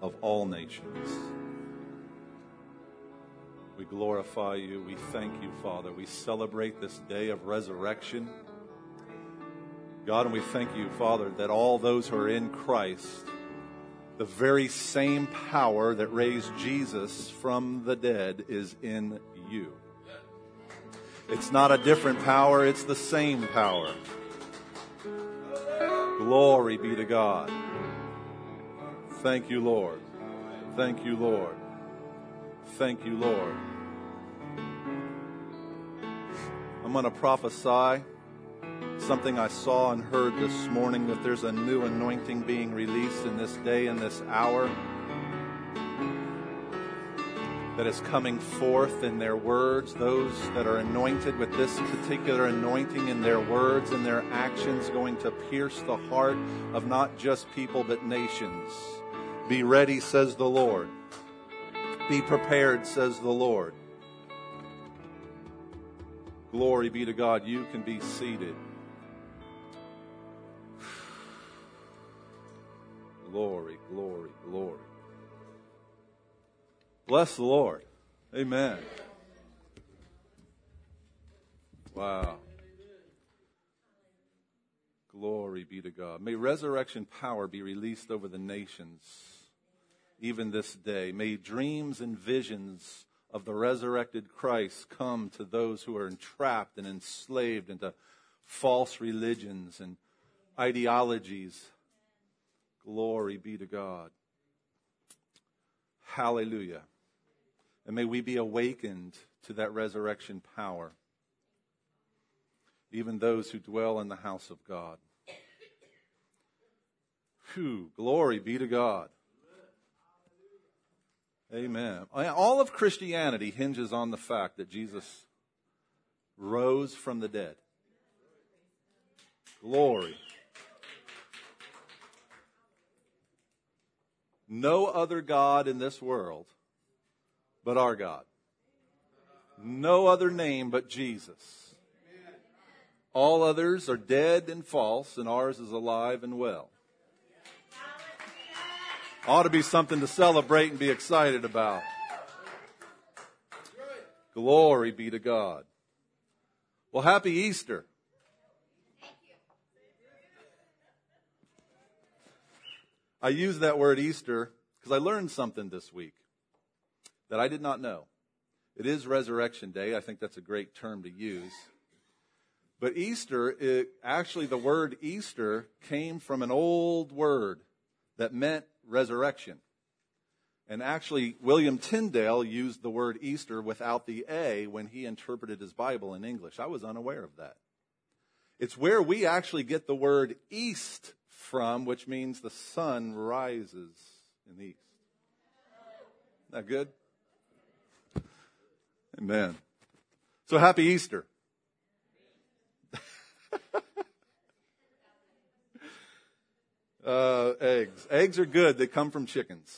of all nations. We glorify you. We thank you, Father. We celebrate this day of resurrection. God, and we thank you, Father, that all those who are in Christ, the very same power that raised Jesus from the dead is in you. It's not a different power, it's the same power. Glory be to God. Thank you, Lord. Thank you, Lord. Thank you, Lord. I'm going to prophesy something I saw and heard this morning, that there's a new anointing being released in this day and this hour that is coming forth in their words. Those that are anointed with this particular anointing in their words and their actions going to pierce the heart of not just people but nations. Be ready, says the Lord. Be prepared, says the Lord. Glory be to God. You can be seated. Glory, glory, glory. Bless the Lord. Amen. Wow. Glory be to God. May resurrection power be released over the nations, even this day. May dreams and visions of the resurrected Christ come to those who are entrapped and enslaved into false religions and ideologies. Glory be to God. Hallelujah. And may we be awakened to that resurrection power, even those who dwell in the house of God. Whew, glory be to God. Amen. All of Christianity hinges on the fact that Jesus rose from the dead. Glory. No other God in this world but our God. No other name but Jesus. All others are dead and false, and ours is alive and well. Ought to be something to celebrate and be excited about. Glory be to God. Well, happy Easter. I use that word Easter because I learned something this week that I did not know. It is Resurrection Day. I think that's a great term to use. But Easter, actually the word Easter came from an old word that meant resurrection. And actually, William Tyndale used the word Easter without the A when he interpreted his Bible in English. I was unaware of that. It's where we actually get the word east from, which means the sun rises in the east. Isn't that good? Amen. So happy Easter. Eggs. Eggs are good. They come from chickens.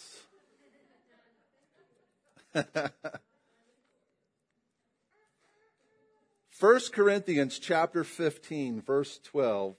1 Corinthians chapter 15, verse 12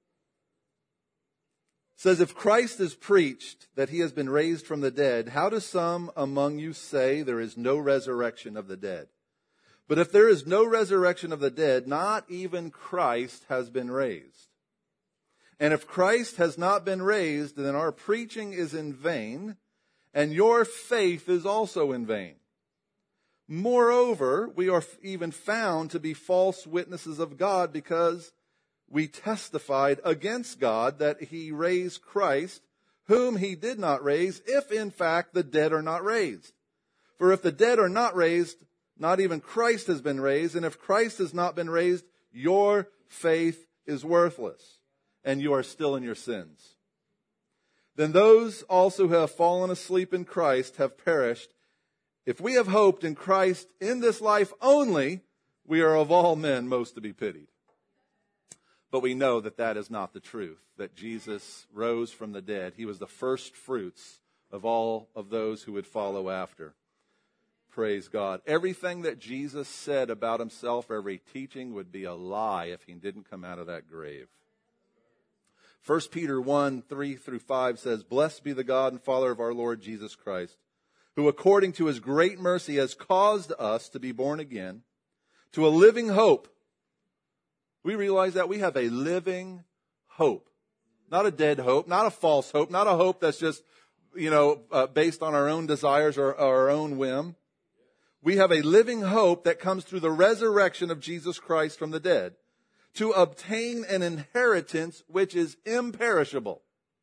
says, if Christ is preached that he has been raised from the dead, how do some among you say there is no resurrection of the dead? But if there is no resurrection of the dead, not even Christ has been raised. And if Christ has not been raised, then our preaching is in vain, and your faith is also in vain. Moreover, we are even found to be false witnesses of God, because we testified against God that he raised Christ, whom he did not raise, if in fact the dead are not raised. For if the dead are not raised, not even Christ has been raised. And if Christ has not been raised, your faith is worthless, and you are still in your sins. Then those also who have fallen asleep in Christ have perished. If we have hoped in Christ in this life only, we are of all men most to be pitied. But we know that that is not the truth, that Jesus rose from the dead. He was the first fruits of all of those who would follow after. Praise God. Everything that Jesus said about himself, every teaching would be a lie if he didn't come out of that grave. 1 Peter 1, 3 through 5 says, "Blessed be the God and Father of our Lord Jesus Christ, who according to his great mercy has caused us to be born again to a living hope." We realize that we have a living hope. Not a dead hope, not a false hope, not a hope that's just, based on our own desires or our own whim. We have a living hope that comes through the resurrection of Jesus Christ from the dead, to obtain an inheritance which is imperishable,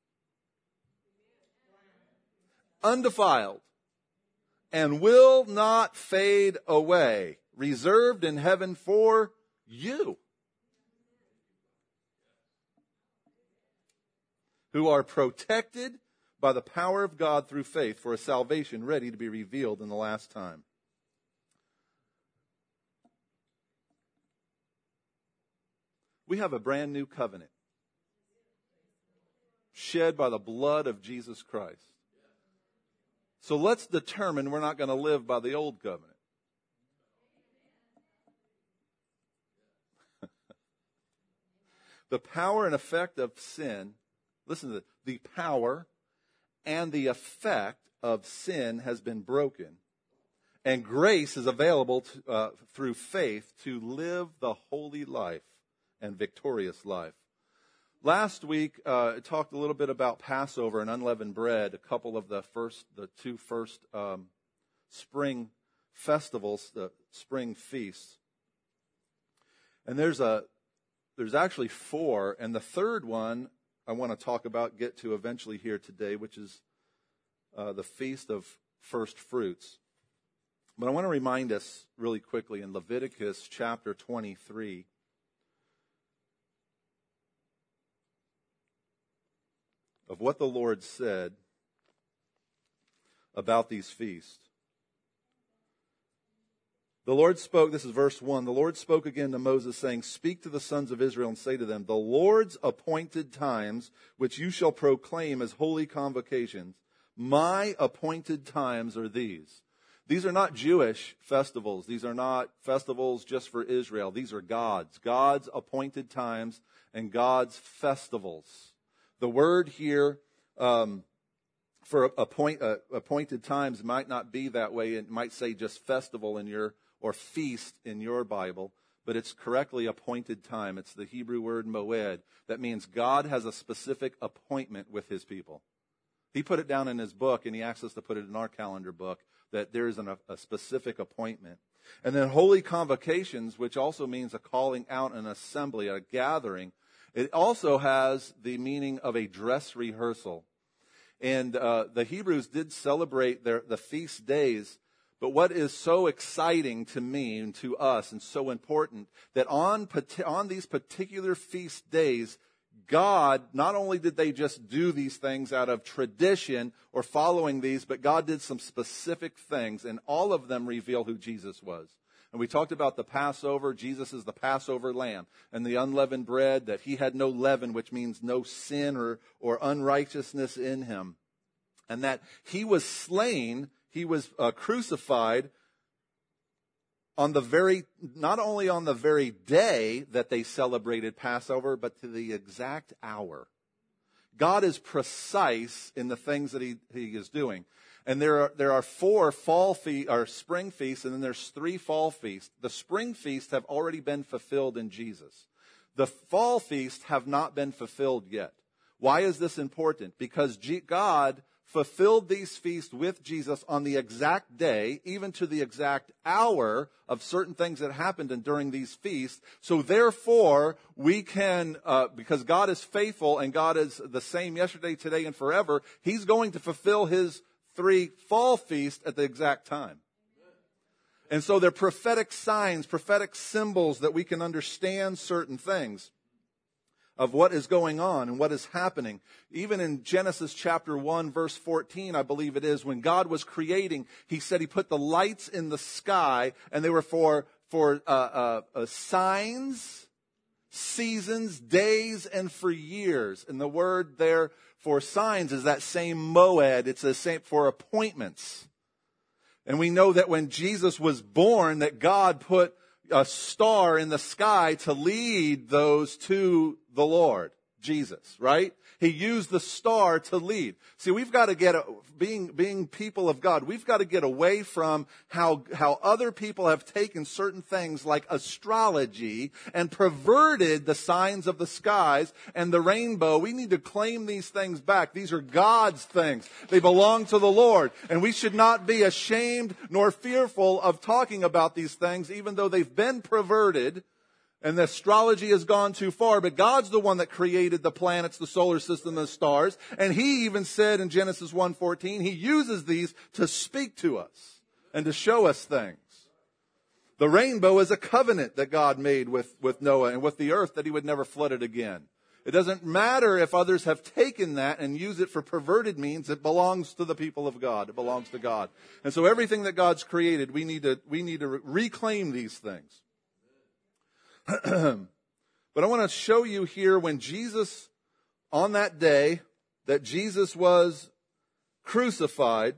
undefiled, and will not fade away, reserved in heaven for you, who are protected by the power of God through faith for a salvation ready to be revealed in the last time. We have a brand new covenant shed by the blood of Jesus Christ. So let's determine we're not going to live by the old covenant. The power and effect of sin, listen to this, the power and the effect of sin has been broken, and grace is available through faith to live the holy life and victorious life. Last week, I talked a little bit about Passover and unleavened bread, a couple of the two first spring festivals, the spring feasts. And there's actually four, and the third one I want to get to eventually here today, which is the Feast of First Fruits. But I want to remind us really quickly in Leviticus chapter 23, of what the Lord said about these feasts. The Lord spoke, this is verse 1, the Lord spoke again to Moses, saying, "Speak to the sons of Israel and say to them, the Lord's appointed times, which you shall proclaim as holy convocations, my appointed times are these." These are not Jewish festivals. These are not festivals just for Israel. These are God's appointed times and God's festivals. The word here for appointed times might not be that way. It might say just festival or feast in your Bible, but it's correctly appointed time. It's the Hebrew word moed. That means God has a specific appointment with his people. He put it down in his book, and he asks us to put it in our calendar book, that there is a specific appointment. And then holy convocations, which also means a calling out, an assembly, a gathering. It also has the meaning of a dress rehearsal. And the Hebrews did celebrate the feast days, but what is so exciting to me and to us and so important, that on these particular feast days, God, not only did they just do these things out of tradition or following these, but God did some specific things, and all of them reveal who Jesus was. And we talked about the Passover. Jesus is the Passover lamb. And the unleavened bread, that he had no leaven, which means no sin or unrighteousness in him. And that he was slain, he was crucified not only on the very day that they celebrated Passover, but to the exact hour. God is precise in the things that he is doing. And there are four spring feasts, and then there's 3 fall feasts. The spring feasts have already been fulfilled in Jesus. The fall feasts have not been fulfilled yet. Why is this important? Because God fulfilled these feasts with Jesus on the exact day, even to the exact hour of certain things that happened during these feasts. So therefore, we can, because God is faithful and God is the same yesterday, today, and forever, he's going to fulfill his 3 fall feasts at the exact time. And so they're prophetic signs, prophetic symbols that we can understand certain things of what is going on and what is happening. Even in Genesis chapter 1, verse 14, I believe it is, when God was creating, he said he put the lights in the sky, and they were for signs, seasons, days, and for years. And the word there for signs is that same moed. It's the same for appointments. And we know that when Jesus was born, that God put a star in the sky to lead those to the Lord. Jesus, right? He used the star to lead. See, we've got to get, being people of God, we've got to get away from how other people have taken certain things like astrology and perverted the signs of the skies and the rainbow. We need to claim these things back. These are God's things. They belong to the Lord. And we should not be ashamed nor fearful of talking about these things, even though they've been perverted. And the astrology has gone too far, but God's the one that created the planets, the solar system, the stars. And He even said in Genesis 1:14, He uses these to speak to us and to show us things. The rainbow is a covenant that God made with Noah and with the earth that He would never flood it again. It doesn't matter if others have taken that and use it for perverted means. It belongs to the people of God. It belongs to God. And so everything that God's created, we need to reclaim these things. But I want to show you here when Jesus, on that day that Jesus was crucified,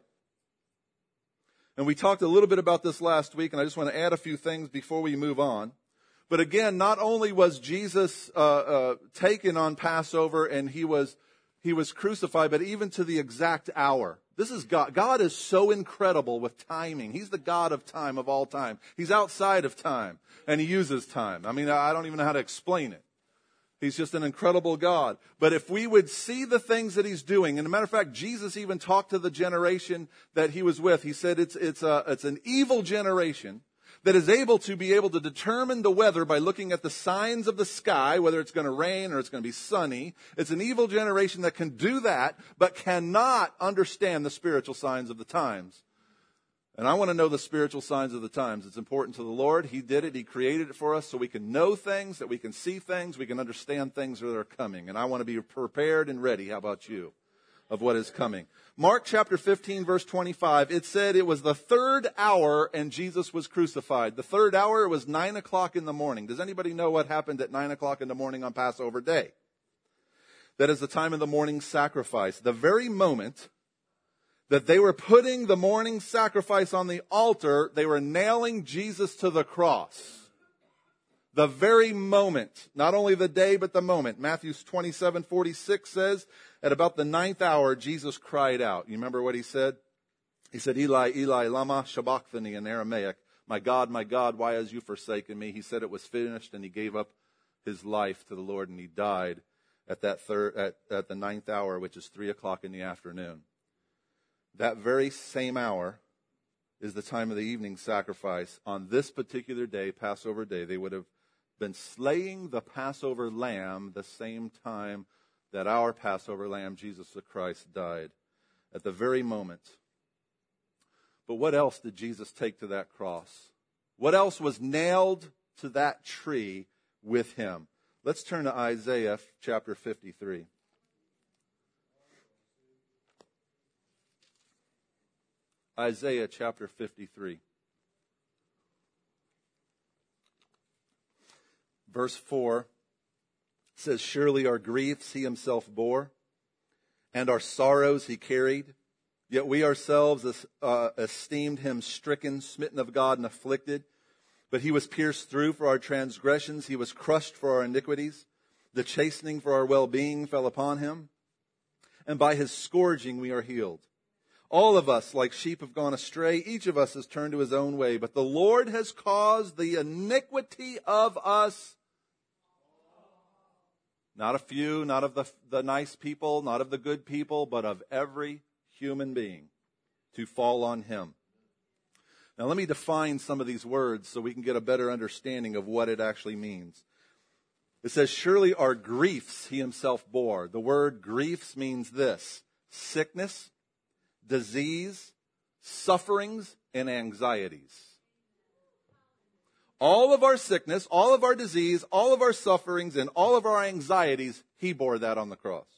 and we talked a little bit about this last week, and I just want to add a few things before we move on. But again, not only was Jesus taken on Passover and he was crucified, but even to the exact hour. This is God. God is so incredible with timing. He's the God of time, of all time. He's outside of time, and He uses time. I mean, I don't even know how to explain it. He's just an incredible God. But if we would see the things that He's doing, and as a matter of fact, Jesus even talked to the generation that He was with. He said it's an evil generation that is able to determine the weather by looking at the signs of the sky, whether it's going to rain or it's going to be sunny. It's an evil generation that can do that, but cannot understand the spiritual signs of the times. And I want to know the spiritual signs of the times. It's important to the Lord. He did it. He created it for us so we can know things, that we can see things, we can understand things that are coming. And I want to be prepared and ready. How about you? Of what is coming. Mark chapter 15, verse 25, it said it was the third hour and Jesus was crucified. The third hour, it was 9 o'clock in the morning. Does anybody know what happened at 9 o'clock in the morning on Passover day? That is the time of the morning sacrifice. The very moment that they were putting the morning sacrifice on the altar, they were nailing Jesus to the cross. The very moment, not only the day, but the moment. Matthew 27:46 says, at about the 9th hour, Jesus cried out. You remember what He said? He said, Eli, Eli, lama sabachthani in Aramaic. My God, why has you forsaken me? He said it was finished, and He gave up His life to the Lord, and He died at the 9th hour, which is 3 o'clock in the afternoon. That very same hour is the time of the evening sacrifice. On this particular day, Passover day, they would have been slaying the Passover lamb the same time that our Passover lamb, Jesus the Christ, died. At the very moment. But what else did Jesus take to that cross? What else was nailed to that tree with Him? Let's turn to Isaiah chapter 53. Isaiah chapter 53. Verse 4 says, surely our griefs He Himself bore, and our sorrows He carried. Yet we ourselves esteemed Him stricken, smitten of God, and afflicted. But He was pierced through for our transgressions. He was crushed for our iniquities. The chastening for our well-being fell upon Him. And by His scourging we are healed. All of us, like sheep, have gone astray. Each of us has turned to his own way. But the Lord has caused the iniquity of us, not a few, not of the nice people, not of the good people, but of every human being, to fall on Him. Now let me define some of these words so we can get a better understanding of what it actually means. It says, surely our griefs He Himself bore. The word griefs means this: sickness, disease, sufferings, and anxieties. All of our sickness, all of our disease, all of our sufferings, and all of our anxieties, He bore that on the cross.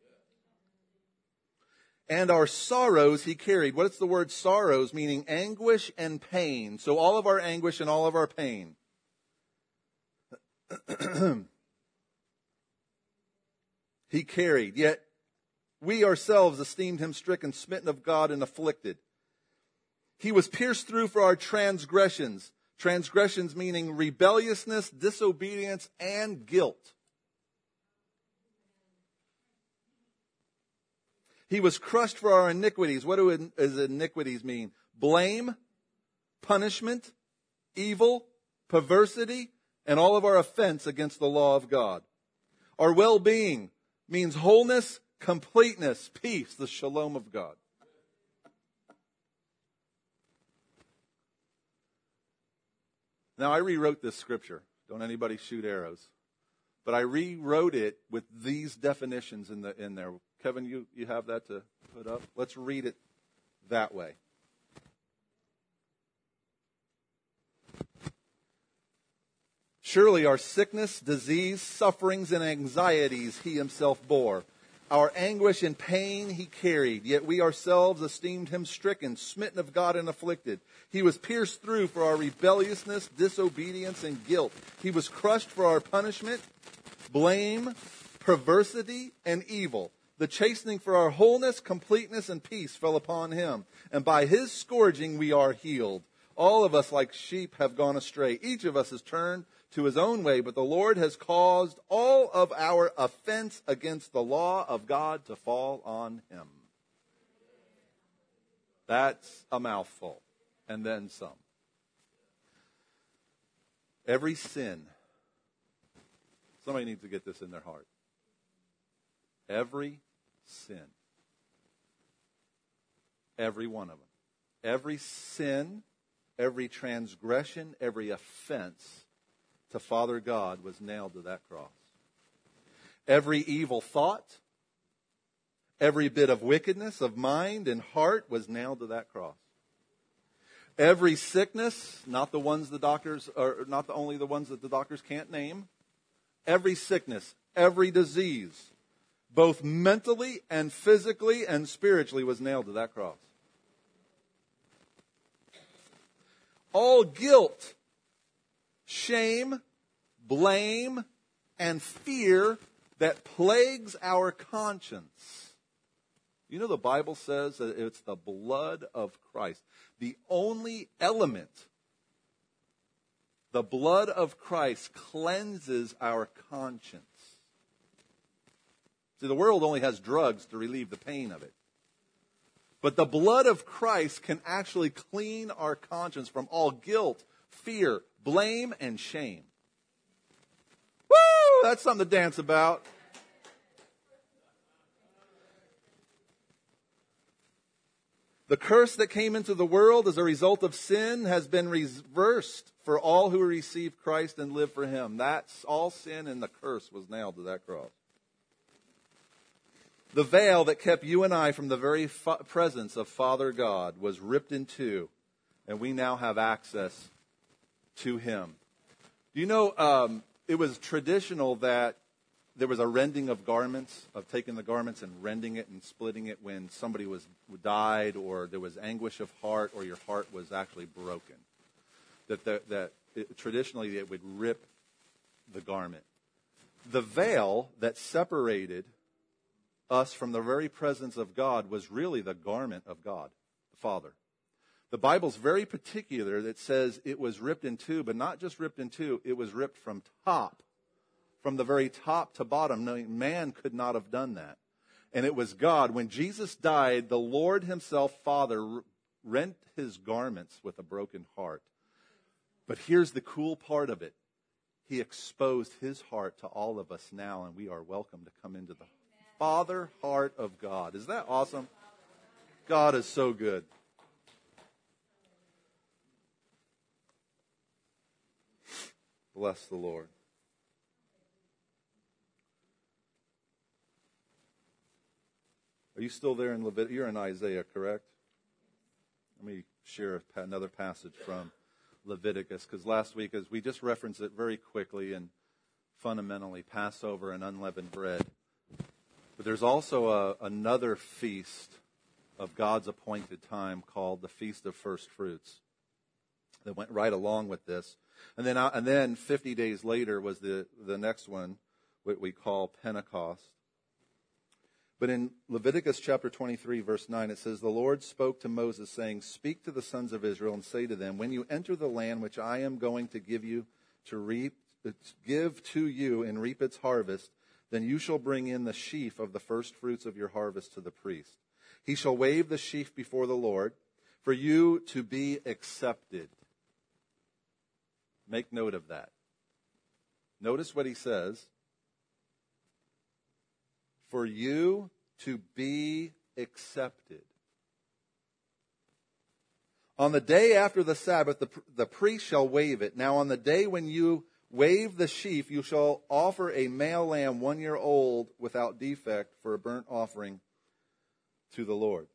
And our sorrows He carried. What is the word sorrows? Meaning anguish and pain. So all of our anguish and all of our pain. He carried. Yet we ourselves esteemed Him stricken, smitten of God, and afflicted. He was pierced through for our transgressions. Transgressions meaning rebelliousness, disobedience, and guilt. He was crushed for our iniquities. What does iniquities mean? Blame, punishment, evil, perversity, and all of our offense against the law of God. Our well-being means wholeness, completeness, peace, the shalom of God. Now, I rewrote this scripture. Don't anybody shoot arrows. But I rewrote it with these definitions in there. Kevin, you have that to put up? Let's read it that way. Surely our sickness, disease, sufferings, and anxieties he himself bore. Our anguish and pain he carried, yet we ourselves esteemed him stricken, smitten of God, and afflicted. He was pierced through for our rebelliousness, disobedience, and guilt. He was crushed for our punishment, blame, perversity, and evil. The chastening for our wholeness, completeness, and peace fell upon him. And by his scourging we are healed. All of us like sheep have gone astray. Each of us has turned to his own way, but the Lord has caused all of our offense against the law of God to fall on him. That's a mouthful, and then some. Every sin, somebody needs to get this in their heart. Every sin, every one of them, every sin, every transgression, every offense to Father God was nailed to that cross. Every evil thought, every bit of wickedness of mind and heart was nailed to that cross. Every sickness, not the ones the doctors, or not only the ones that the doctors can't name, every sickness, every disease, both mentally and physically and spiritually, was nailed to that cross. All guilt, shame, blame, and fear that plagues our conscience. You know, the Bible says that it's the blood of Christ. The only element, the blood of Christ, cleanses our conscience. See, the world only has drugs to relieve the pain of it. But the blood of Christ can actually clean our conscience from all guilt, fear, blame, and shame. Woo! That's something to dance about. The curse that came into the world as a result of sin has been reversed for all who receive Christ and live for him. That's all sin, and the curse was nailed to that cross. The veil that kept you and I from the very presence of Father God was ripped in two, and we now have access to him. Do you know, it was traditional that there was a rending of garments, of taking the garments and rending it and splitting it when somebody died, or there was anguish of heart, or your heart was actually broken. Traditionally it would rip the garment. The veil that separated us from the very presence of God was really the garment of God, the Father. The Bible's very particular that says it was ripped in two, but not just ripped in two, it was ripped from the very top to bottom. No, man could not have done that. And it was God. When Jesus died, the Lord himself, Father, rent his garments with a broken heart. But here's the cool part of it. He exposed his heart to all of us now, and we are welcome to come into the Father heart of God. Is that awesome? God is so good. Bless the Lord. Are you still there in Leviticus? You're in Isaiah, correct? Let me share another passage from Leviticus, because last week, as we just referenced it very quickly and fundamentally, Passover and unleavened bread. But there's also another feast of God's appointed time called the Feast of First Fruits that went right along with this. And then 50 days later was the next one, what we call Pentecost. But in Leviticus chapter 23, verse 9, it says, "The Lord spoke to Moses, saying, Speak to the sons of Israel and say to them, When you enter the land which I am going to give to you and reap its harvest, then you shall bring in the sheaf of the first fruits of your harvest to the priest. He shall wave the sheaf before the Lord for you to be accepted. Make note of that. Notice what he says. For you to be accepted. On the day after the Sabbath, the priest shall wave it. Now on the day when you wave the sheaf, you shall offer a male lamb 1 year old without defect for a burnt offering to the Lord.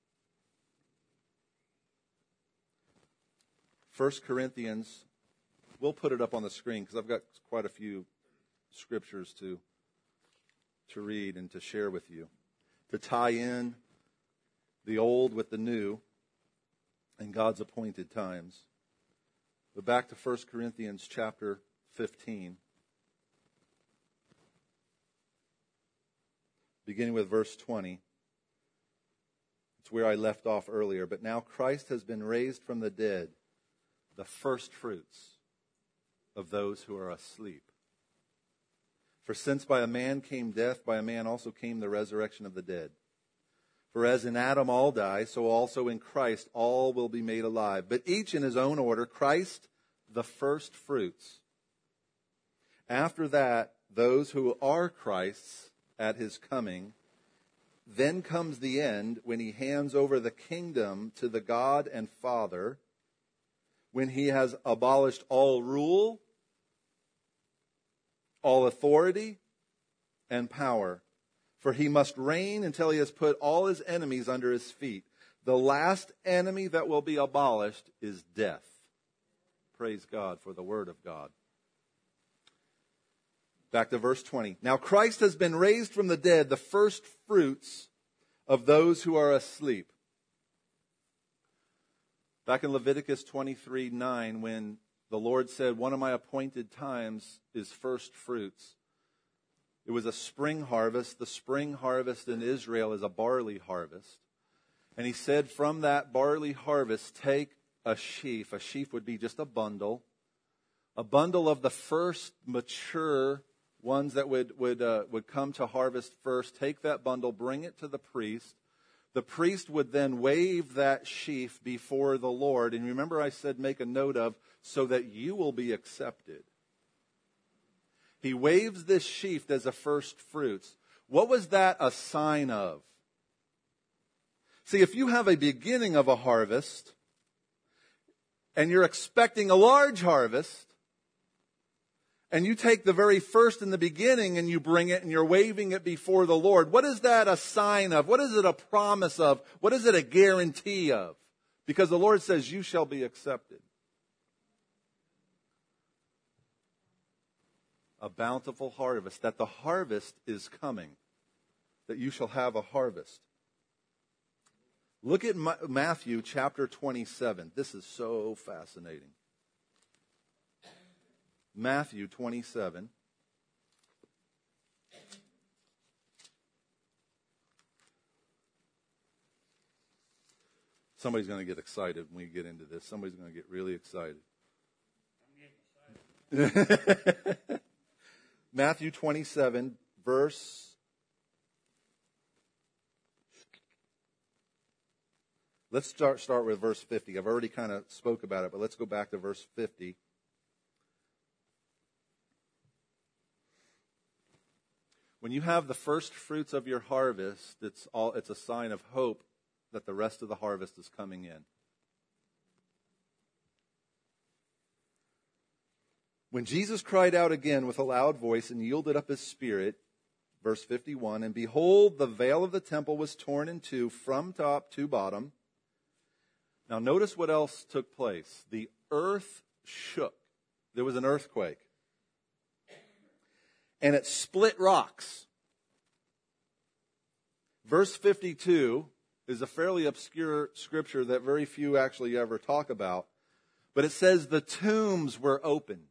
1 Corinthians, we'll put it up on the screen because I've got quite a few scriptures to read and to share with you, to tie in the old with the new and God's appointed times. But back to 1 Corinthians chapter 15, beginning with verse 20. It's where I left off earlier. But now Christ has been raised from the dead, the first fruits of those who are asleep. For since by a man came death, by a man also came the resurrection of the dead. For as in Adam all die, so also in Christ all will be made alive. But each in his own order, Christ the first fruits. After that, those who are Christ's at his coming. Then comes the end, when he hands over the kingdom to the God and Father, when he has abolished all rule, all authority, and power. For he must reign until he has put all his enemies under his feet. The last enemy that will be abolished is death. Praise God for the word of God. Back to verse 20. Now Christ has been raised from the dead, the first fruits of those who are asleep. Back in Leviticus 23:9, when the Lord said, one of my appointed times is first fruits. It was a spring harvest. The spring harvest in Israel is a barley harvest. And he said, from that barley harvest, take a sheaf. A sheaf would be just a bundle of the first mature ones that would come to harvest first. Take that bundle, bring it to the priest. The priest would then wave that sheaf before the Lord. And remember I said make a note of, so that you will be accepted. He waves this sheaf as a first fruits. What was that a sign of? See, if you have a beginning of a harvest, and you're expecting a large harvest, and you take the very first in the beginning and you bring it and you're waving it before the Lord, what is that a sign of? What is it a promise of? What is it a guarantee of? Because the Lord says, you shall be accepted. A bountiful harvest, that the harvest is coming, that you shall have a harvest. Look at Matthew chapter 27. This is so fascinating. Matthew 27. Somebody's going to get excited when we get into this. Somebody's going to get really excited. I'm getting excited. Matthew 27, verse... Let's start with verse 50. I've already kind of spoke about it, but let's go back to verse 50. When you have the first fruits of your harvest, it's a sign of hope that the rest of the harvest is coming in. When Jesus cried out again with a loud voice and yielded up his spirit, verse 51, and behold, the veil of the temple was torn in two from top to bottom. Now notice what else took place. The earth shook. There was an earthquake. And it split rocks. Verse 52 is a fairly obscure scripture that very few actually ever talk about. But it says the tombs were opened.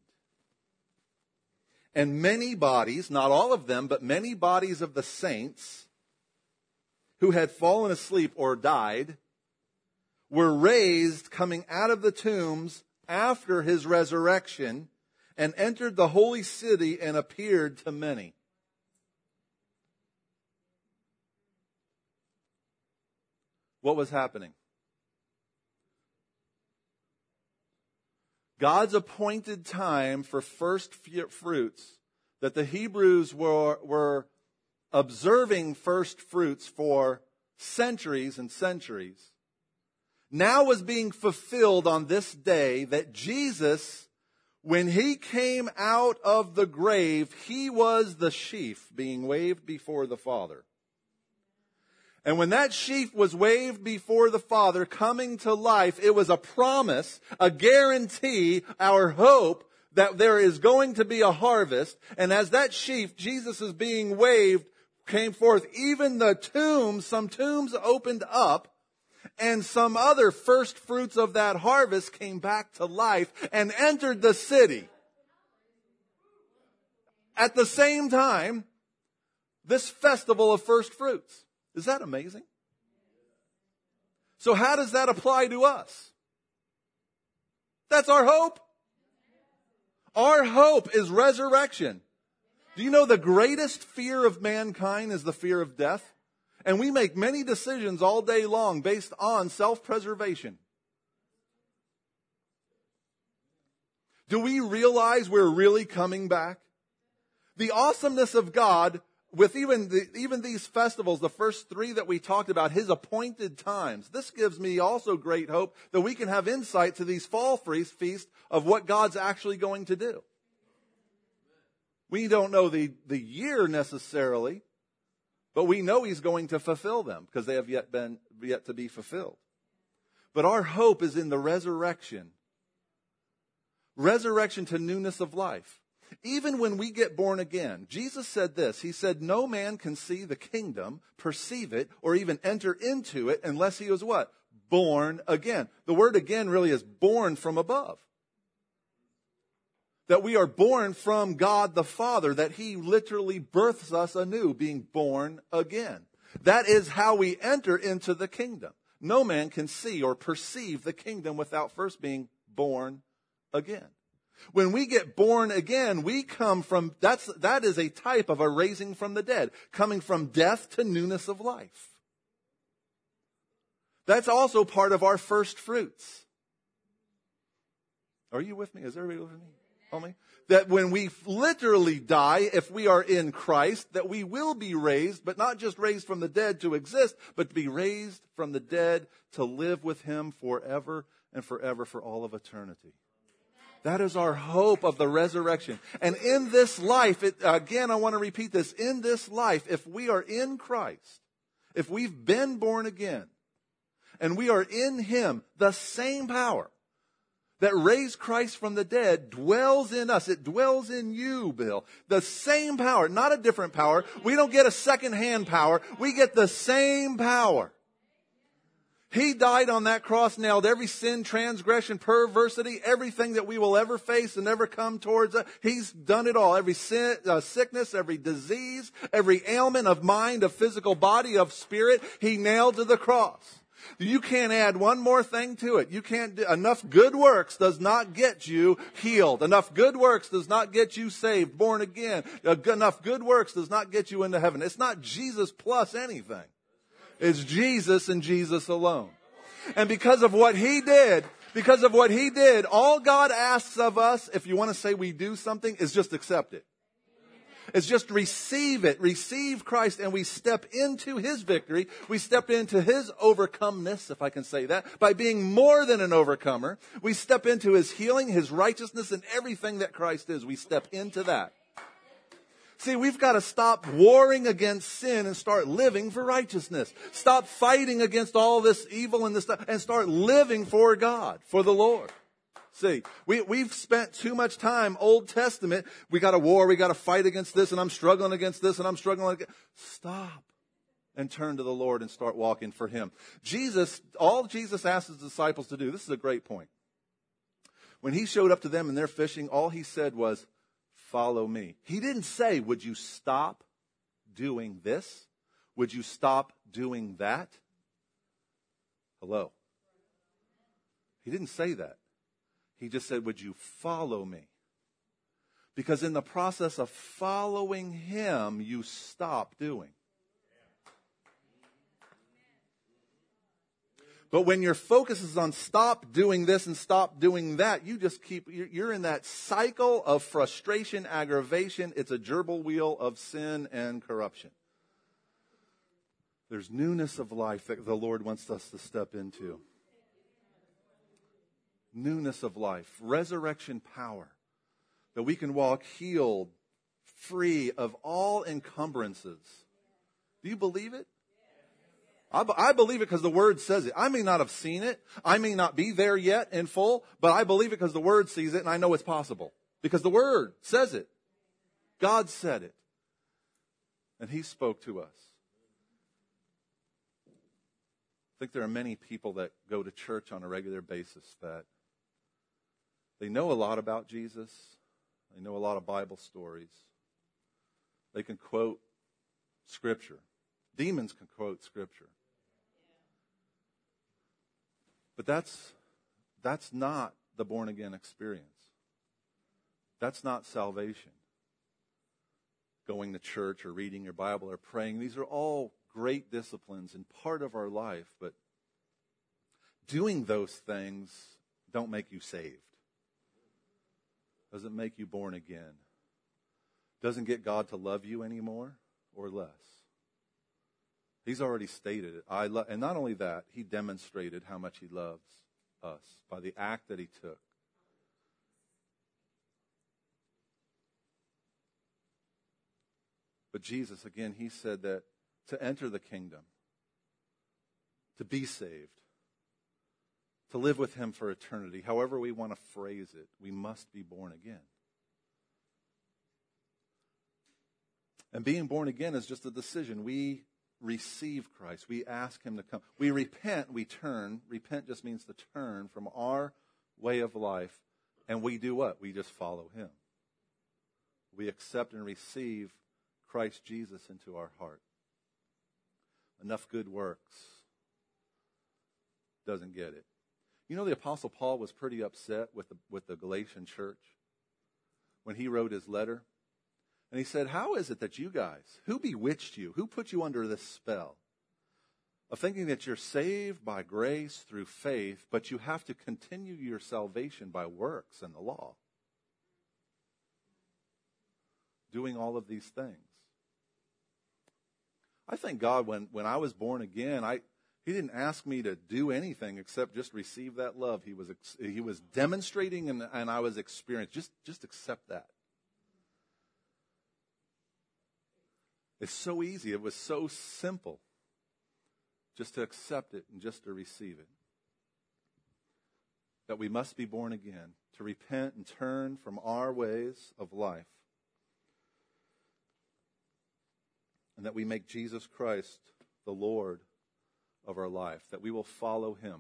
And many bodies, not all of them, but many bodies of the saints who had fallen asleep or died were raised coming out of the tombs after his resurrection and entered the holy city and appeared to many. what was happening? God's appointed time for first fruits, that the Hebrews were observing first fruits for centuries and centuries, now was being fulfilled on this day that Jesus, when he came out of the grave, he was the sheaf being waved before the Father. And when that sheaf was waved before the Father, coming to life, it was a promise, a guarantee, our hope that there is going to be a harvest. And as that sheaf, Jesus is being waved, came forth, even the tombs, some tombs opened up, and some other first fruits of that harvest came back to life and entered the city. At the same time, this festival of first fruits. Is that amazing? So how does that apply to us? That's our hope. Our hope is resurrection. Do you know the greatest fear of mankind is the fear of death? And we make many decisions all day long based on self-preservation. Do we realize we're really coming back? The awesomeness of God, with even these festivals, the first three that we talked about, his appointed times. This gives me also great hope that we can have insight to these fall feasts of what God's actually going to do. We don't know the year necessarily, but we know he's going to fulfill them because they have yet to be fulfilled. But our hope is in the resurrection. Resurrection to newness of life. Even when we get born again, Jesus said this. He said, no man can see the kingdom, perceive it, or even enter into it unless he was what? Born again. The word again really is born from above. That we are born from God the Father, that he literally births us anew, being born again. That is how we enter into the kingdom. No man can see or perceive the kingdom without first being born again. When we get born again, we come from, that is a type of a raising from the dead, coming from death to newness of life. That's also part of our first fruits. Are you with me? Is everybody with me? Only? That when we literally die, if we are in Christ, that we will be raised, but not just raised from the dead to exist, but to be raised from the dead to live with him forever and forever for all of eternity. That is our hope of the resurrection. And in this life, again, I want to repeat this. In this life, if we are in Christ, if we've been born again, and we are in him, the same power that raised Christ from the dead dwells in us. It dwells in you, Bill. The same power, not a different power. We don't get a second-hand power. We get the same power. He died on that cross, nailed every sin, transgression, perversity, everything that we will ever face and ever come towards us. He's done it all. Every sin, sickness, every disease, every ailment of mind, of physical body, of spirit, he nailed to the cross. You can't add one more thing to it. You can't enough good works does not get you healed. Enough good works does not get you saved, born again. Enough good works does not get you into heaven. It's not Jesus plus anything. It's Jesus and Jesus alone. And because of what he did, all God asks of us, if you want to say we do something, is just accept it. It's just receive it. Receive Christ, and we step into his victory. We step into his overcomeness, if I can say that, by being more than an overcomer. We step into his healing, his righteousness, and everything that Christ is. We step into that. See, we've got to stop warring against sin and start living for righteousness. Stop fighting against all this evil and this stuff and start living for God, for the Lord. See, we've spent too much time, Old Testament, we got a war, we got to fight against this, and I'm struggling against this, and I'm struggling against... Stop and turn to the Lord and start walking for him. All Jesus asked his disciples to do, this is a great point. When he showed up to them and they're fishing, all he said was, follow me. He didn't say, would you stop doing this? Would you stop doing that? Hello. He didn't say that. He just said, would you follow me? Because in the process of following him, you stop doing. But when your focus is on stop doing this and stop doing that, you're in that cycle of frustration, aggravation. It's a gerbil wheel of sin and corruption. There's newness of life that the Lord wants us to step into. Newness of life, resurrection power, that we can walk healed, free of all encumbrances. Do you believe it? I believe it because the Word says it. I may not have seen it. I may not be there yet in full, but I believe it because the Word sees it and I know it's possible. Because the Word says it. God said it. And He spoke to us. I think there are many people that go to church on a regular basis that they know a lot about Jesus. They know a lot of Bible stories. They can quote Scripture. Demons can quote Scripture. But that's not the born-again experience. That's not salvation. Going to church or reading your Bible or praying, these are all great disciplines and part of our life, but doing those things don't make you saved. Doesn't make you born again. Doesn't get God to love you anymore or less. He's already stated it. And not only that, He demonstrated how much He loves us by the act that He took. But Jesus, again, He said that to enter the kingdom, to be saved, to live with Him for eternity, however we want to phrase it, we must be born again. And being born again is just a decision. We receive Christ. We ask Him to come. We repent, we turn. Repent just means to turn from our way of life. And we do what? We just follow Him. We accept and receive Christ Jesus into our heart. Enough good works doesn't get it. You know, the Apostle Paul was pretty upset with the Galatian church when he wrote his letter. And he said, how is it that you guys, who bewitched you? Who put you under this spell of thinking that you're saved by grace through faith, but you have to continue your salvation by works and the law? Doing all of these things. I thank God when I was born again, He didn't ask me to do anything except just receive that love. He was demonstrating and I was experiencing. Just accept that. It's so easy. It was so simple just to accept it and just to receive it. That we must be born again, to repent and turn from our ways of life. And that we make Jesus Christ the Lord of our life, that we will follow Him.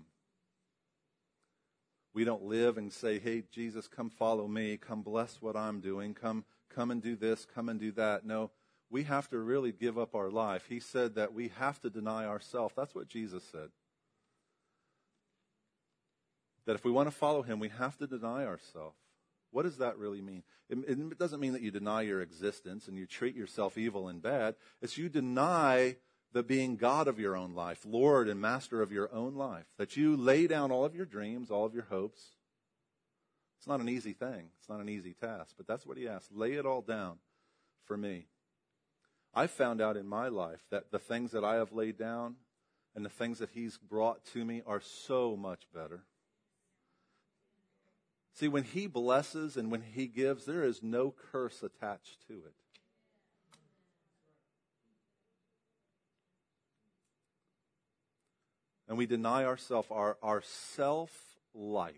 We don't live and say, hey, Jesus, come follow me, come bless what I'm doing, come and do this, come and do that. No. We have to really give up our life. He said that we have to deny ourselves. That's what Jesus said. That if we want to follow Him, we have to deny ourselves. What does that really mean? It doesn't mean that you deny your existence and you treat yourself evil and bad. It's you deny the being God of your own life, Lord and Master of your own life. That you lay down all of your dreams, all of your hopes. It's not an easy thing. It's not an easy task. But that's what He asked. Lay it all down for me. I found out in my life that the things that I have laid down and the things that He's brought to me are so much better. See, when He blesses and when He gives, there is no curse attached to it. And we deny ourselves, our self-life.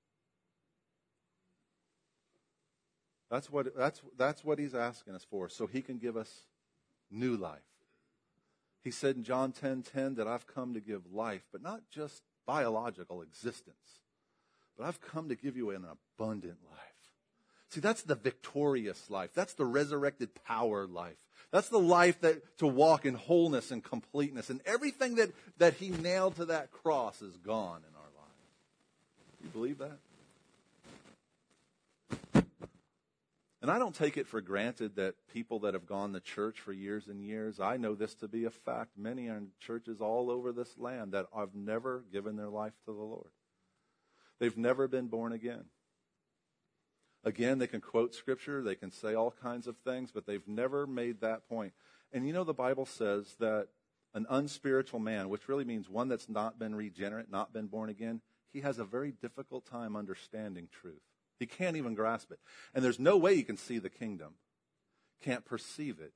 That's what He's asking us for, so He can give us new life. He said in John 10:10 that I've come to give life, but not just biological existence, but I've come to give you an abundant life. See, that's the victorious life. That's the resurrected power life. That's the life that to walk in wholeness and completeness. And everything that He nailed to that cross is gone in our lives. You believe that? And I don't take it for granted that people that have gone to church for years and years, I know this to be a fact. Many are in churches all over this land that have never given their life to the Lord. They've never been born again. Again, they can quote Scripture, they can say all kinds of things, but they've never made that point. And you know, the Bible says that an unspiritual man, which really means one that's not been regenerate, not been born again, he has a very difficult time understanding truth. He can't even grasp it. And there's no way he can see the kingdom, can't perceive it.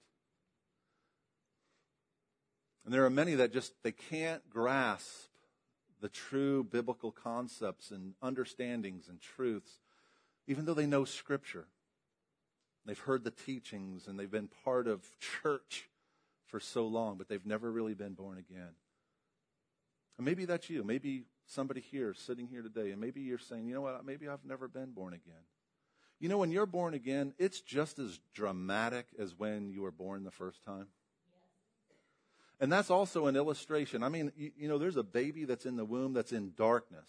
And there are many that just, they can't grasp the true biblical concepts and understandings and truths, even though they know Scripture. They've heard the teachings and they've been part of church for so long, but they've never really been born again. And maybe that's you. Maybe somebody here, sitting here today, and maybe you're saying, you know what, maybe I've never been born again. You know, when you're born again, it's just as dramatic as when you were born the first time. And that's also an illustration. I mean, you know, there's a baby that's in the womb that's in darkness.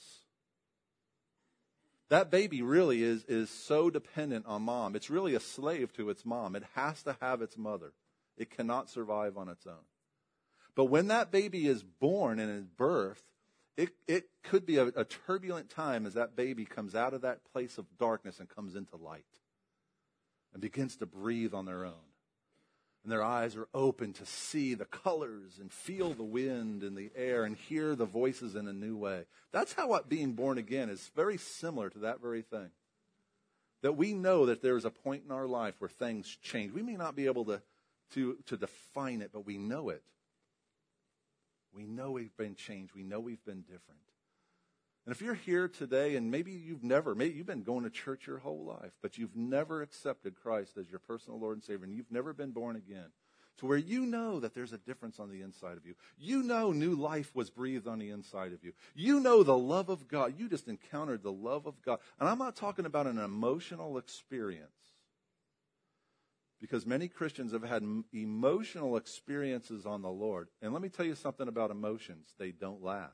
That baby really is so dependent on mom. It's really a slave to its mom. It has to have its mother. It cannot survive on its own. But when that baby is born and is birthed, it could be a turbulent time as that baby comes out of that place of darkness and comes into light and begins to breathe on their own. And their eyes are open to see the colors and feel the wind in the air and hear the voices in a new way. That's how being born again is very similar to that very thing. That we know that there is a point in our life where things change. We may not be able to define it, but we know it. We know we've been changed. We know we've been different. And if you're here today and maybe you've been going to church your whole life, but you've never accepted Christ as your personal Lord and Savior, and you've never been born again, to where you know that there's a difference on the inside of you. You know new life was breathed on the inside of you. You know the love of God. You just encountered the love of God. And I'm not talking about an emotional experience. Because many Christians have had emotional experiences on the Lord. And let me tell you something about emotions. They don't last.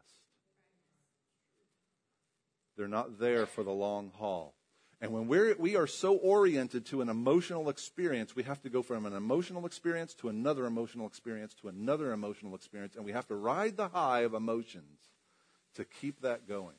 They're not there for the long haul. And when we are so oriented to an emotional experience, we have to go from an emotional experience to another emotional experience to another emotional experience. And we have to ride the high of emotions to keep that going.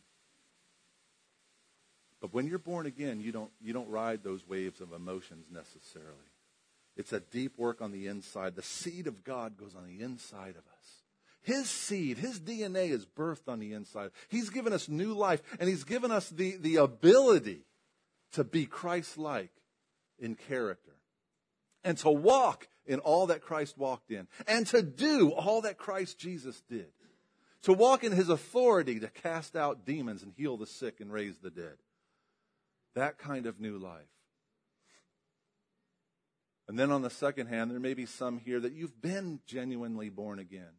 But when you're born again, you don't ride those waves of emotions necessarily. It's a deep work on the inside. The seed of God goes on the inside of us. His seed, His DNA is birthed on the inside. He's given us new life, and He's given us the ability to be Christ-like in character and to walk in all that Christ walked in and to do all that Christ Jesus did. To walk in His authority to cast out demons and heal the sick and raise the dead. That kind of new life. And then on the second hand, there may be some here that you've been genuinely born again.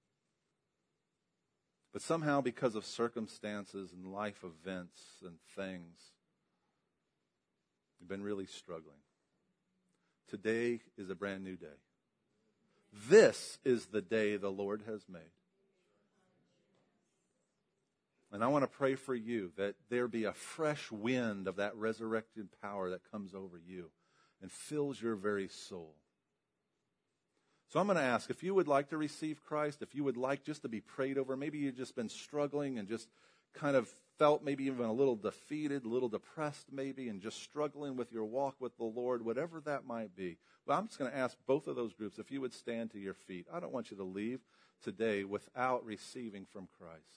But somehow because of circumstances and life events and things, you've been really struggling. Today is a brand new day. This is the day the Lord has made. And I want to pray for you that there be a fresh wind of that resurrected power that comes over you and fills your very soul. So I'm going to ask, if you would like to receive Christ, if you would like just to be prayed over, maybe you've just been struggling and just kind of felt maybe even a little defeated, a little depressed maybe, and just struggling with your walk with the Lord, whatever that might be. Well, I'm just going to ask both of those groups if you would stand to your feet. I don't want you to leave today without receiving from Christ.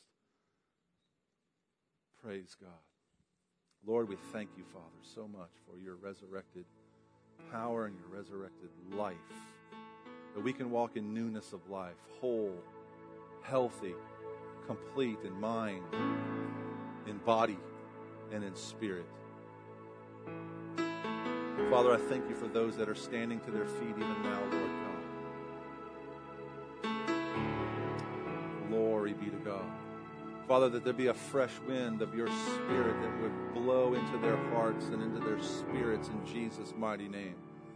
Praise God. Lord, we thank you, Father, so much for your resurrected power and your resurrected life, that we can walk in newness of life, whole, healthy, complete in mind, in body, and in spirit. Father, I thank you for those that are standing to their feet even now, Lord God. Glory be to God. Father, that there be a fresh wind of your Spirit that would blow into their hearts and into their spirits in Jesus' mighty name.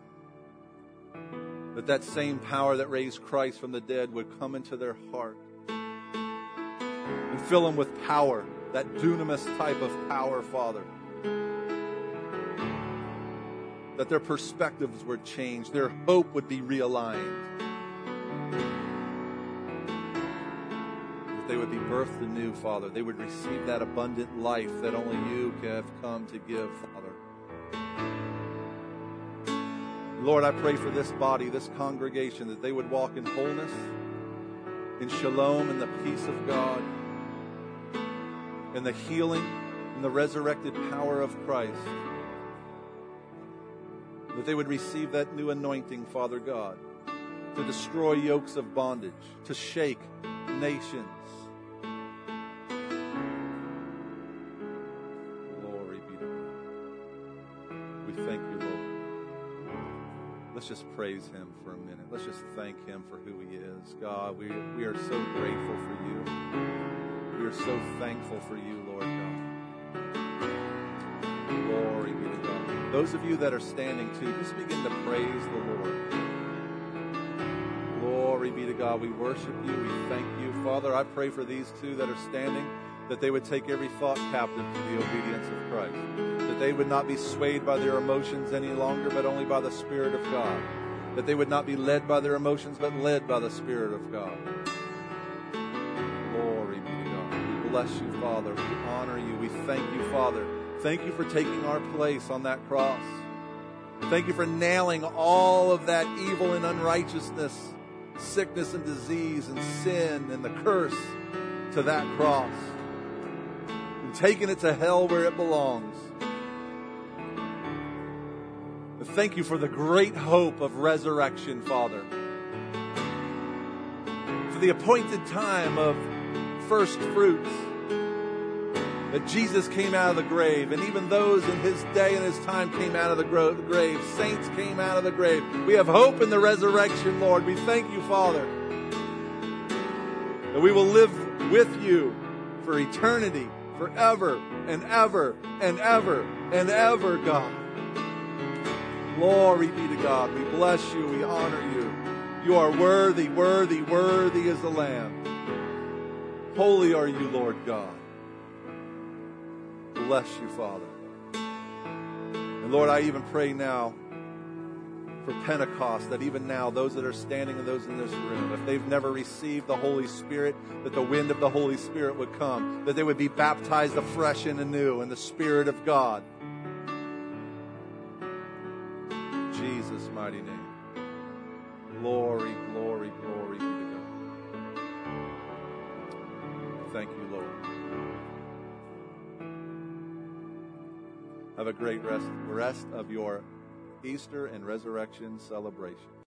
That same power that raised Christ from the dead would come into their heart and fill them with power, that dunamis type of power, Father. that their perspectives would change, their hope would be realigned, that they would be birthed anew, Father. They would receive that abundant life that only you have come to give, Father. Lord, I pray for this body, this congregation, that they would walk in wholeness, in shalom, in the peace of God, in the healing and the resurrected power of Christ. That they would receive that new anointing, Father God, to destroy yokes of bondage, to shake nations. Glory be to God. We thank you, Lord. Let's just praise him for a minute. Let's just thank him for who he is. God, we are so grateful for you. We are so thankful for you, Lord God. Glory be to God. Those of you that are standing too, just begin to praise the Lord. Glory be to God. We worship you. We thank you. Father, I pray for these two that are standing, that they would take every thought captive to the obedience of Christ. That they would not be swayed by their emotions any longer, but only by the Spirit of God. That they would not be led by their emotions, but led by the Spirit of God. Glory be to God. We bless you, Father. We honor you. We thank you, Father. Thank you for taking our place on that cross. Thank you for nailing all of that evil and unrighteousness, sickness and disease and sin and the curse to that cross. And taking it to hell where it belongs. And thank you for the great hope of resurrection, Father. For the appointed time of first fruits. That Jesus came out of the grave, and even those in his day and his time came out of the grave. Saints came out of the grave. We have hope in the resurrection, Lord. We thank you, Father, that we will live with you for eternity, forever and ever and ever and ever, God. Glory be to God. We bless you. We honor you. You are worthy, worthy, worthy is the Lamb. Holy are you, Lord God. Bless you, Father. And Lord, I even pray now for Pentecost, that even now, those that are standing and those in this room, if they've never received the Holy Spirit, that the wind of the Holy Spirit would come, that they would be baptized afresh and anew in the Spirit of God. In Jesus' mighty name. Glory, glory, glory be to God. Thank you, Lord. Have a great rest of your Easter and resurrection celebration.